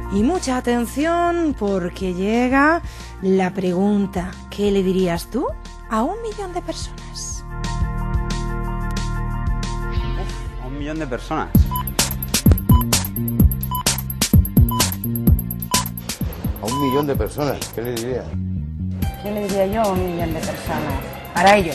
Y mucha atención porque llega la pregunta: ¿qué le dirías tú a 1 millón de personas? A 1 millón de personas. A 1 millón de personas, ¿qué le diría? ¿Qué le diría yo a 1 millón de personas? Para ellos.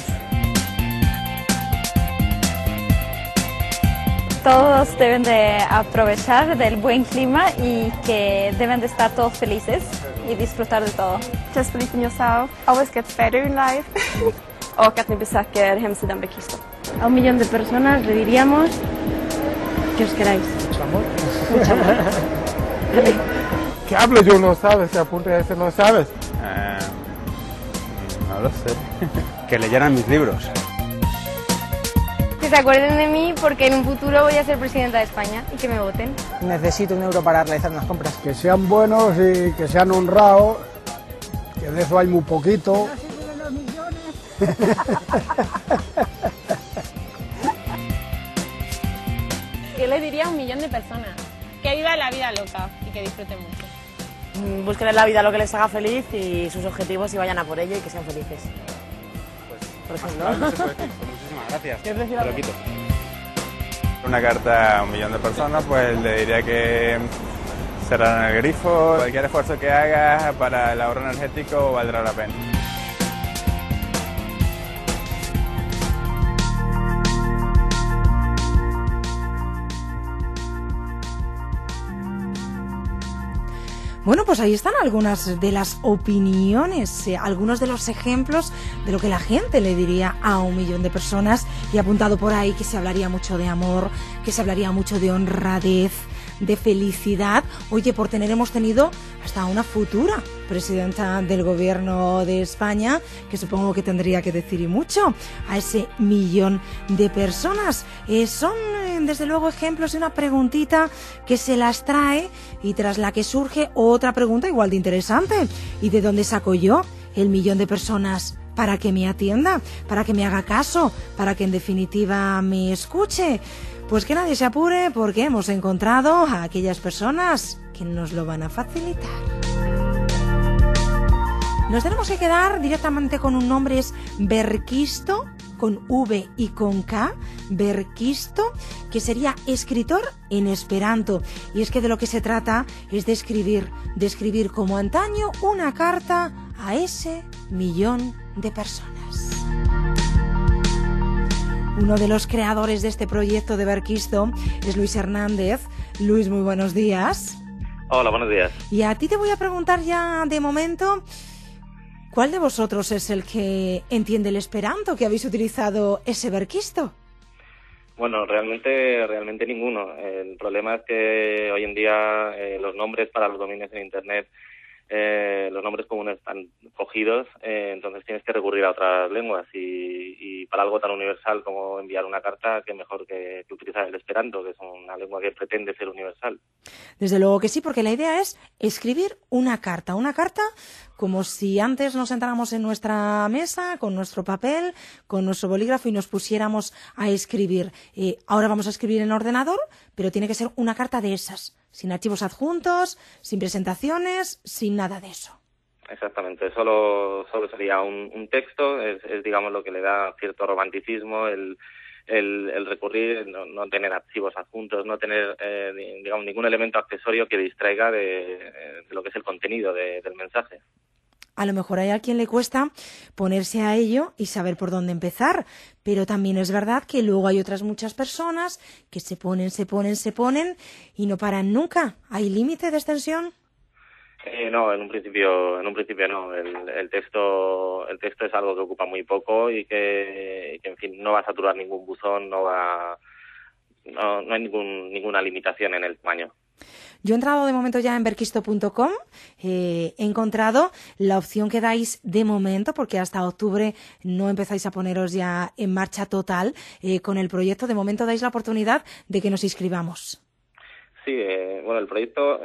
Todos deben de aprovechar del buen clima y que deben de estar todos felices y disfrutar de todo. Just believe in yourself. Always gets better in life. Och att ni besöker hemsidan Berkisto. A 1 millón de personas le diríamos que os queráis. Mucho amor. Mucho amor. ¿Qué hablo yo? No sabes, se apunta a ese no sabes. No lo sé. Que leyeran mis libros. Que se acuerden de mí porque en un futuro voy a ser presidenta de España y que me voten. Necesito 1 euro para realizar unas compras. Que sean buenos y que sean honrados, que de eso hay muy poquito. ¿Qué le diría a 1 millón de personas? Que viva la vida loca y que disfruten mucho. Busquen en la vida lo que les haga feliz y sus objetivos y vayan a por ello y que sean felices. Pues, por ejemplo. No se puede decir. Pues muchísimas gracias. Te lo quito. Una carta a 1 millón de personas, pues le diría que cerraran el grifo. Cualquier esfuerzo que hagas para el ahorro energético valdrá la pena. Bueno, pues ahí están algunas de las opiniones, algunos de los ejemplos de lo que la gente le diría a 1 millón de personas. Y apuntado por ahí que se hablaría mucho de amor, que se hablaría mucho de honradez, de felicidad. Oye, hemos tenido hasta una futura presidenta del gobierno de España, que supongo que tendría que decir y mucho a ese 1 millón de personas. Son desde luego ejemplos de una preguntita que se las trae y tras la que surge otra pregunta igual de interesante. ¿Y de dónde saco yo el 1 millón de personas para que me atienda, para que me haga caso, para que en definitiva me escuche? Pues que nadie se apure porque hemos encontrado a aquellas personas que nos lo van a facilitar. Nos tenemos que quedar directamente con un nombre, es Berkisto, con V y con K, Berkisto, que sería escritor en esperanto. Y es que de lo que se trata es de escribir como antaño una carta a ese 1 millón de personas. Uno de los creadores de este proyecto de Berkisto es Luis Hernández. Luis, muy buenos días. Hola, buenos días. Y a ti te voy a preguntar ya de momento, ¿cuál de vosotros es el que entiende el esperanto que habéis utilizado ese Berkisto? Bueno, realmente ninguno. El problema es que hoy en día los nombres para los dominios en Internet, los nombres comunes están cogidos, entonces tienes que recurrir a otras lenguas y para algo tan universal como enviar una carta, qué mejor que utilizar el esperanto, que es una lengua que pretende ser universal. Desde luego que sí, porque la idea es escribir una carta como si antes nos sentáramos en nuestra mesa con nuestro papel, con nuestro bolígrafo y nos pusiéramos a escribir. Ahora vamos a escribir en ordenador, pero tiene que ser una carta de esas, sin archivos adjuntos, sin presentaciones, sin nada de eso. Exactamente, solo sería un texto, es digamos lo que le da cierto romanticismo, el recurrir, no tener archivos adjuntos, no tener digamos ningún elemento accesorio que distraiga de lo que es el contenido del mensaje. A lo mejor hay a quien le cuesta ponerse a ello y saber por dónde empezar, pero también es verdad que luego hay otras muchas personas que se ponen y no paran nunca. ¿Hay límite de extensión? No, en un principio no. El texto es algo que ocupa muy poco y que en fin no va a saturar ningún buzón, no hay ninguna limitación en el tamaño. Yo he entrado de momento ya en berkisto.com, he encontrado la opción que dais de momento, porque hasta octubre no empezáis a poneros ya en marcha total con el proyecto. De momento dais la oportunidad de que nos inscribamos. Sí, bueno, el proyecto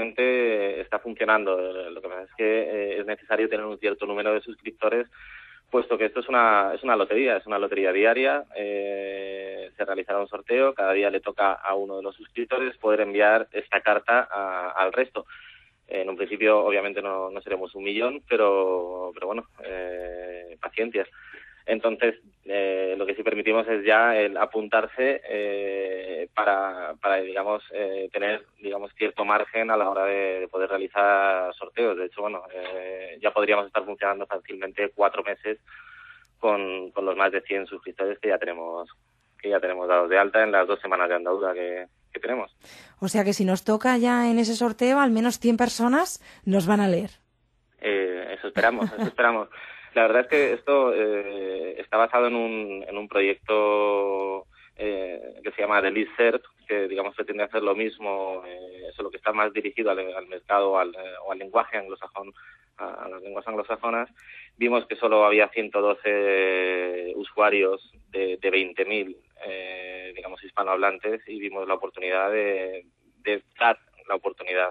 realmente está funcionando. Lo que pasa es que es necesario tener un cierto número de suscriptores puesto que esto es una lotería diaria. Se realizará un sorteo, cada día le toca a uno de los suscriptores poder enviar esta carta al resto. En un principio, obviamente, no seremos 1 millón, pero bueno, paciencia. Entonces, lo que sí permitimos es ya el apuntarse para digamos, tener, digamos, cierto margen a la hora de poder realizar sorteos. De hecho, bueno, ya podríamos estar funcionando fácilmente 4 meses con los más de 100 suscriptores que ya tenemos dados de alta en las 2 semanas de andadura que tenemos. O sea que si nos toca ya en ese sorteo, al menos 100 personas nos van a leer. Eso esperamos. La verdad es que esto está basado en un proyecto que se llama The Listserv, que digamos pretende hacer lo mismo, solo que está más dirigido al mercado o al lenguaje anglosajón, a las lenguas anglosajonas. Vimos que solo había 112 usuarios de 20.000, digamos, hispanohablantes, y vimos la oportunidad de dar la oportunidad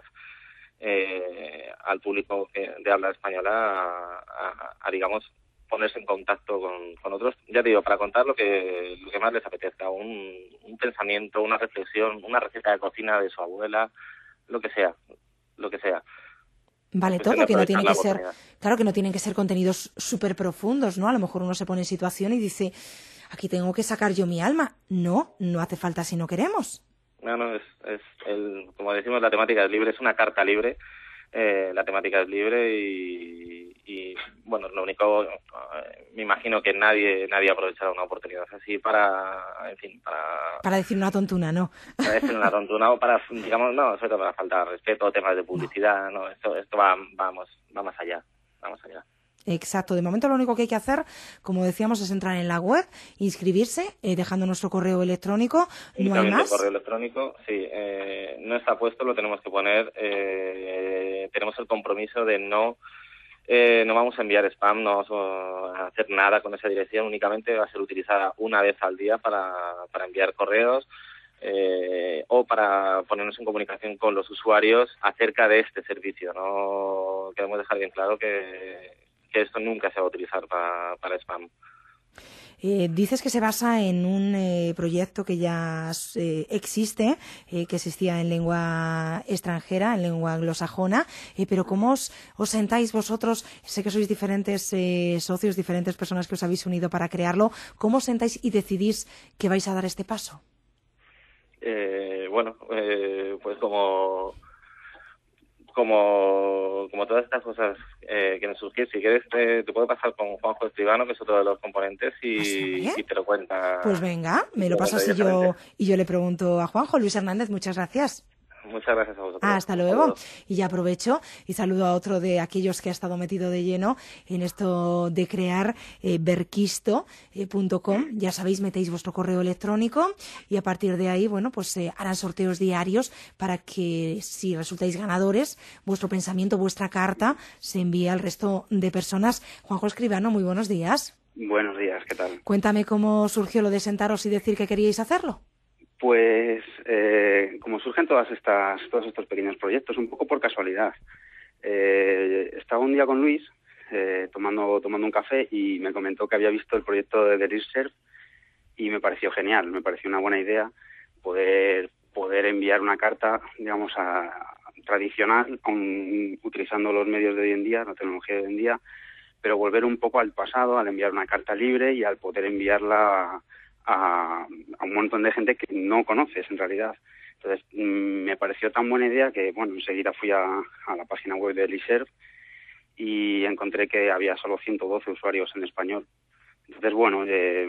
al público de habla española a digamos, ponerse en contacto con otros, ya te digo, para contar lo que más les apetezca, un pensamiento, una reflexión, una receta de cocina de su abuela, lo que sea. Vale, todo, que no tiene que ser, claro, que no tienen que ser contenidos súper profundos, ¿no? A lo mejor uno se pone en situación y dice, aquí tengo que sacar yo mi alma. No hace falta si no queremos. No, como decimos, la temática es libre, es una carta libre, la temática es libre y bueno, lo único, me imagino que nadie aprovechará una oportunidad así para decir una tontuna, ¿no? Para decir una tontuna o para, digamos, no, sobre todo para faltar respeto, temas de publicidad, no, esto va más allá. Exacto, de momento lo único que hay que hacer, como decíamos, es entrar en la web, inscribirse, dejando nuestro correo electrónico, no hay más. El correo electrónico, sí, no está puesto, lo tenemos que poner, tenemos el compromiso de no vamos a enviar spam, no vamos a hacer nada con esa dirección, únicamente va a ser utilizada una vez al día para enviar correos o para ponernos en comunicación con los usuarios acerca de este servicio. No queremos dejar bien claro que esto nunca se va a utilizar para spam. Dices que se basa en un proyecto que ya existe, que existía en lengua extranjera, en lengua anglosajona, pero ¿cómo os sentáis vosotros? Sé que sois diferentes socios, diferentes personas que os habéis unido para crearlo. ¿Cómo os sentáis y decidís que vais a dar este paso? Pues como todas estas cosas que nos surgen, si quieres te puedo pasar con Juanjo Escribano, que es otro de los componentes, y te lo cuenta. Pues venga, me lo pasas y yo le pregunto a Juanjo. Luis Hernández, muchas gracias. Muchas gracias a vosotros. Hasta luego. Y ya aprovecho y saludo a otro de aquellos que ha estado metido de lleno en esto de crear berquisto.com. Ya sabéis, metéis vuestro correo electrónico y a partir de ahí, bueno, pues harán sorteos diarios para que si resultáis ganadores, vuestro pensamiento, vuestra carta se envíe al resto de personas. Juanjo Escribano, muy buenos días. Buenos días, ¿qué tal? Cuéntame cómo surgió lo de sentaros y decir que queríais hacerlo. Pues como surgen todos estos pequeños proyectos, un poco por casualidad. Estaba un día con Luis tomando un café y me comentó que había visto el proyecto de The Listserv y me pareció genial, me pareció una buena idea poder enviar una carta, digamos, tradicional, utilizando los medios de hoy en día, la tecnología de hoy en día, pero volver un poco al pasado, al enviar una carta libre y al poder enviarla a un montón de gente que no conoces en realidad. Entonces me pareció tan buena idea que bueno, enseguida fui a la página web de Listserv y encontré que había solo 112 usuarios en español. Entonces bueno,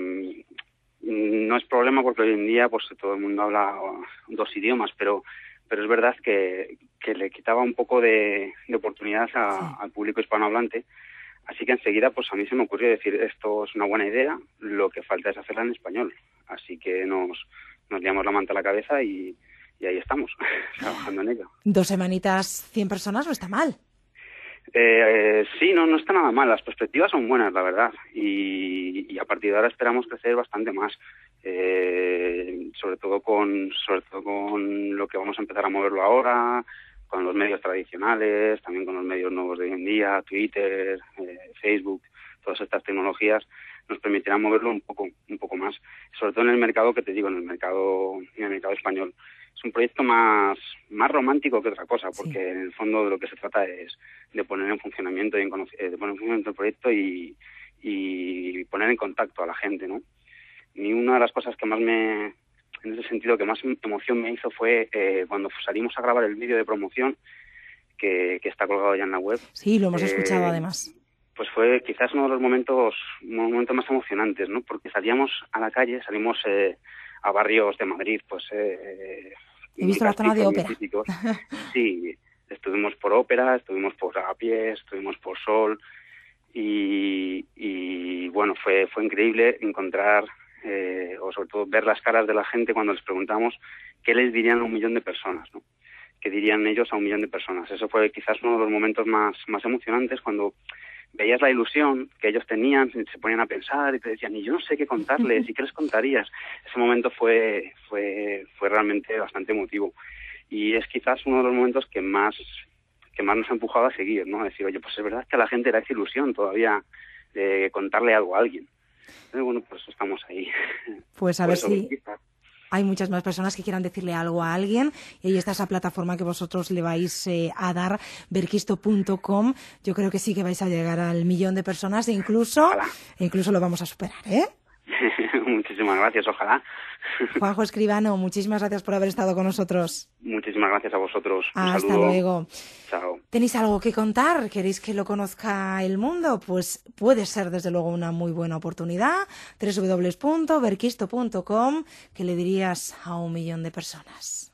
no es problema porque hoy en día pues todo el mundo habla 2 idiomas, pero es verdad que le quitaba un poco de oportunidad al público hispanohablante. Así que enseguida pues a mí se me ocurrió decir, esto es una buena idea, lo que falta es hacerla en español. Así que nos liamos la manta a la cabeza y ahí estamos, trabajando en ello. 2 semanitas, 100 personas, no está mal. Sí, no está nada mal, las perspectivas son buenas, la verdad. Y a partir de ahora esperamos crecer bastante más. Sobre todo con lo que vamos a empezar a moverlo ahora, con los medios tradicionales, también con los medios nuevos de hoy en día, Twitter, Facebook, todas estas tecnologías nos permitirán moverlo un poco más, sobre todo en el mercado que te digo, en el mercado español. Es un proyecto más romántico que otra cosa, porque en el fondo de lo que se trata es de poner en funcionamiento el proyecto y poner en contacto a la gente, ¿no? Y una de las cosas que más en ese sentido, que más emoción me hizo fue cuando salimos a grabar el vídeo de promoción que está colgado ya en la web. Sí, lo hemos escuchado además. Pues fue quizás uno de los momentos más emocionantes, ¿no? Porque salimos a la calle, salimos a barrios de Madrid, pues... He visto la zona de Ópera. Sí, estuvimos por Ópera, estuvimos por Agapiés, estuvimos por Sol y bueno, fue increíble encontrar, o sobre todo ver las caras de la gente cuando les preguntamos qué les dirían a 1 millón de personas, ¿no? ¿Qué dirían ellos a 1 millón de personas? Eso fue quizás uno de los momentos más emocionantes, cuando veías la ilusión que ellos tenían, se ponían a pensar y te decían, y yo no sé qué contarles, y qué les contarías. Ese momento fue realmente bastante emotivo. Y es quizás uno de los momentos que más nos ha empujado a seguir, ¿no? A decir, oye, pues es verdad que a la gente le hace ilusión todavía de contarle algo a alguien. Entonces, bueno, pues estamos ahí. Pues a ver si hay muchas más personas que quieran decirle algo a alguien, y ahí está esa plataforma que vosotros le vais a dar, berquisto.com. Yo creo que sí que vais a llegar al 1 millón de personas, e incluso lo vamos a superar, ¿eh? Muchísimas gracias, ojalá. Juanjo Escribano, muchísimas gracias por haber estado con nosotros. Muchísimas gracias a vosotros. Hasta luego. Chao. ¿Tenéis algo que contar? ¿Queréis que lo conozca el mundo? Pues puede ser desde luego una muy buena oportunidad. www.berquisto.com, que le dirías a 1 millón de personas.